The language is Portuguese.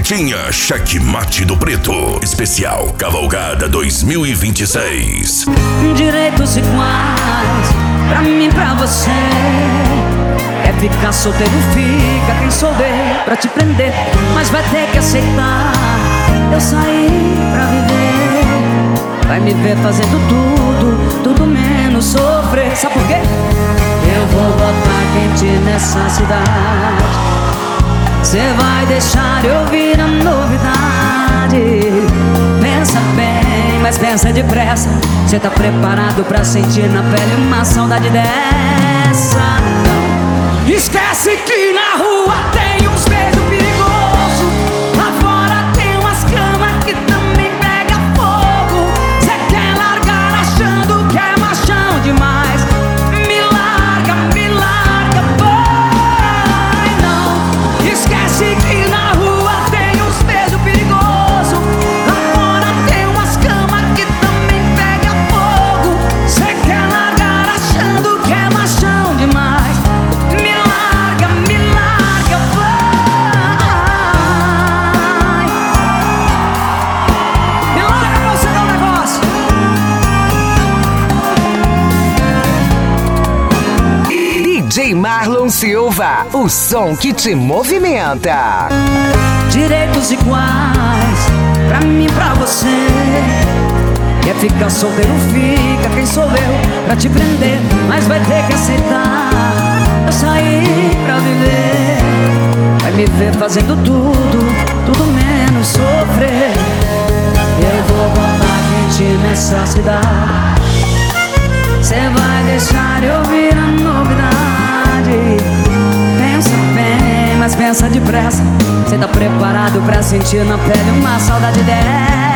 Quinhentinha Checkmate do Preto. Especial Cavalgada 2026. Direitos iguais pra mim, pra você. Quer ficar solteiro, fica. Quem souber pra te prender, mas vai ter que aceitar. Eu saí pra viver. Vai me ver fazendo tudo menos sofrer. Sabe por quê? Eu vou botar quente nessa cidade. Cê vai deixar eu vir a novidade. Pensa bem, mas pensa depressa. Cê tá preparado pra sentir na pele uma saudade dessa? Não. Esquece que na rua tem uns beijos perigosos. Lá fora tem umas camas que também pega fogo. Cê quer largar achando que é machão demais. Me larga, vai não. Esquece que na rua tem uns beijos perigosos. Lá fora tem umas camas que também pega fogo. Cê quer largar achando que é machão demais. Me larga, vai. Me larga pra você dar um negócio. DJ Marlon Silva, o som que te movimenta. Direitos iguais pra mim, pra você. Quer ficar solteiro, fica. Quem sou eu pra te prender, mas vai ter que aceitar. Eu saí pra viver. Vai me ver fazendo tudo menos sofrer. Eu vou botar quente nessa cidade. Cê vai deixar eu vir a novidade. Pensa bem, mas pensa depressa. Cê tá preparado pra sentir na pele uma saudade dessa?